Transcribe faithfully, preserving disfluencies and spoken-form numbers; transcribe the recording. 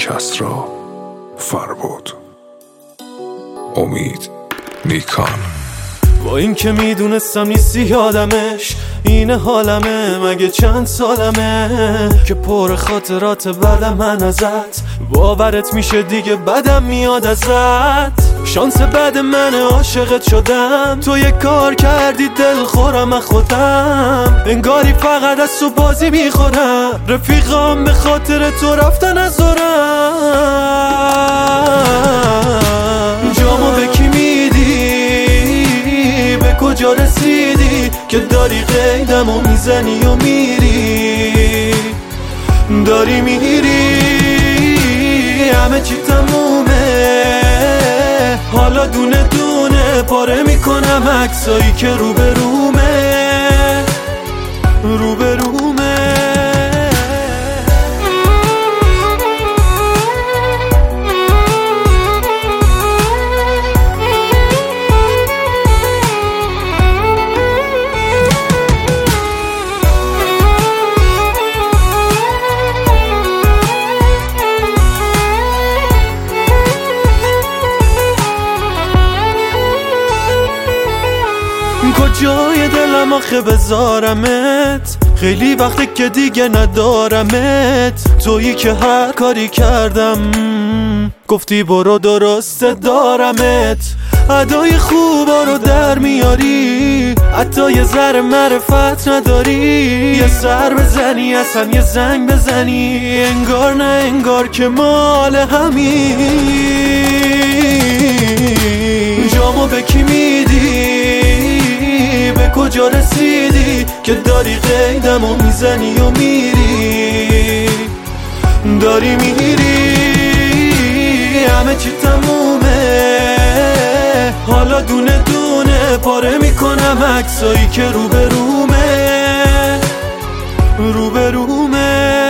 کسرا فربود. امید نیکان. با این که میدونستم نیستی یادمش، اینه حالمه، مگه چند سالمه که پر خاطرات بعدم من ازت. باورت میشه دیگه بدم میاد ازت. شانس بد من عاشقت شدم، تو یه کار کردی دل خورم از خودم. انگاری فقط از تو بازی میخورم، رفیقام به خاطر تو رفتن از دورم. جامو به کی میدی؟ به کجا رسیدی که داری قیدم و میزنی و میری؟ داری میری همه چی تمومه، حالا دونه دونه پاره میکنم عکسایی که روبرومه روبرومه. کجای دلم آخه بذارمت؟ خیلی وقته که دیگه ندارمت. تویی که هر کاری کردم گفتی برو درسته دارمت. ادای خوبا رو در میاری، حتی یه ذره معرفت نداری. یه سر بزنی اصلا یه زنگ بزنی، انگار نه انگار که مال همین. جامو به کی میدی؟ به کجا رسیدی که داری قیدم و میزنی و میری؟ داری میری همه چی تمومه، حالا دونه دونه پاره میکنم عکسایی که روبرومه روبرومه.